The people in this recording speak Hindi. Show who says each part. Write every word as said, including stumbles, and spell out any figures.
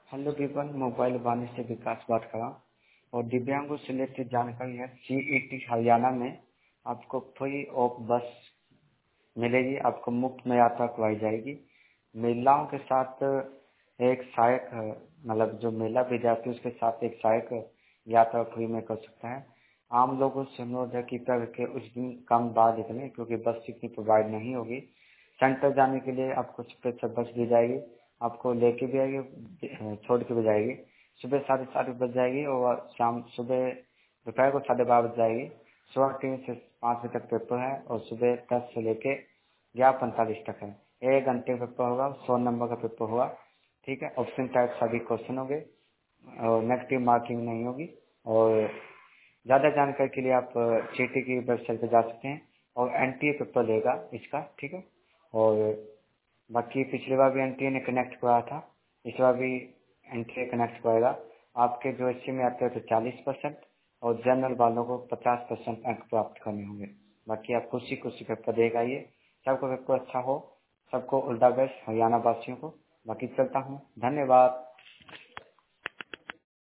Speaker 1: हेलो विपन, मोबाइल वाणी से विकास बात कर रहा हूँ। और दिव्यांगों से रिलेटेड जानकारी है। सीईटी हरियाणा में आपको फ्री ऑफ बस मिलेगी, आपको मुफ्त में यात्रा करवाई जाएगी। महिलाओं के साथ एक सहायक, मतलब जो महिला विद्यार्थी उसके साथ एक सहायक यात्रा फ्री में कर सकता है। आम लोगों से अनुरोध है कि करके उस दिन कम बार निकलें, क्योंकि बस इतनी प्रोवाइड नहीं होगी। सेंटर जाने के लिए आपको स्पेशल बस दी जाएगी, आपको लेके भी आएगी, छोड़ के भी जाएगी। सुबह साढ़े सात बज जाएगी और शाम सुबह दोपहर को साढ़े बारह बज जाएगी। सुबह तीन से पाँच बजे तक पेपर है और सुबह दस से लेके ग्यारह पैंतालीस तक है। एक घंटे का पेपर होगा, सौ नंबर का पेपर होगा। ठीक है, ऑप्शन टाइप सभी क्वेश्चन होंगे और नेगेटिव मार्किंग नहीं होगी। और ज़्यादा जानकारी के लिए आप चीटी की वेबसाइट पर जा सकते हैं और एनटीए पेपर लेगा इसका। ठीक है, और बाकी पिछली बार भी एनटीए ने कनेक्ट कराया था, इस बार भी एनटीए कनेक्ट कराएगा। आपके जो एससी में आते हैं तो चालीस परसेंट और जनरल वालों को पचास परसेंट अंक प्राप्त करने होंगे। बाकी आप खुशी खुशी पेपर देगा। ये सबको पेपर अच्छा हो, सबको ऑल द बेस्ट हरियाणा वासियों को। बाकी चलता हूँ, धन्यवाद।